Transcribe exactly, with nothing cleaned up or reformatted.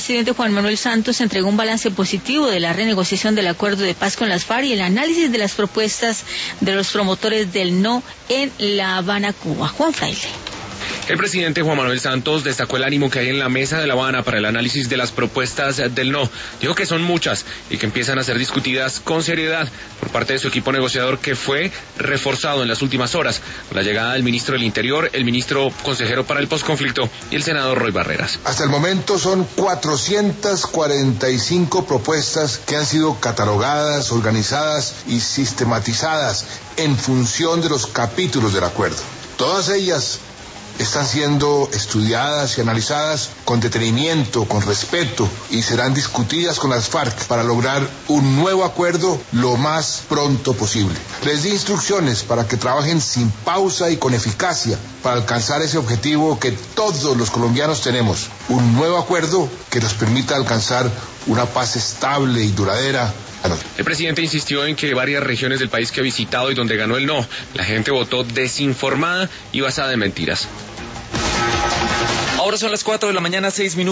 presidente Juan Manuel Santos entregó un balance positivo de la renegociación del acuerdo de paz con las FARC y el análisis de las propuestas de los promotores del no en La Habana, Cuba. Juan Fraile. El presidente Juan Manuel Santos destacó el ánimo que hay en la mesa de La Habana para el análisis de las propuestas del no. Dijo que son muchas y que empiezan a ser discutidas con seriedad por parte de su equipo negociador, que fue reforzado en las últimas horas con la llegada del ministro del Interior, el ministro consejero para el posconflicto y el senador Roy Barreras. Hasta el momento son cuatrocientas cuarenta y cinco propuestas que han sido catalogadas, organizadas y sistematizadas en función de los capítulos del acuerdo. Todas ellas están siendo estudiadas y analizadas con detenimiento, con respeto, y serán discutidas con las FARC para lograr un nuevo acuerdo lo más pronto posible. Les di instrucciones para que trabajen sin pausa y con eficacia para alcanzar ese objetivo que todos los colombianos tenemos, un nuevo acuerdo que nos permita alcanzar una paz estable y duradera. El presidente insistió en que varias regiones del país que ha visitado y donde ganó el no, la gente votó desinformada y basada en mentiras. Ahora son las cuatro de la mañana, seis minutos.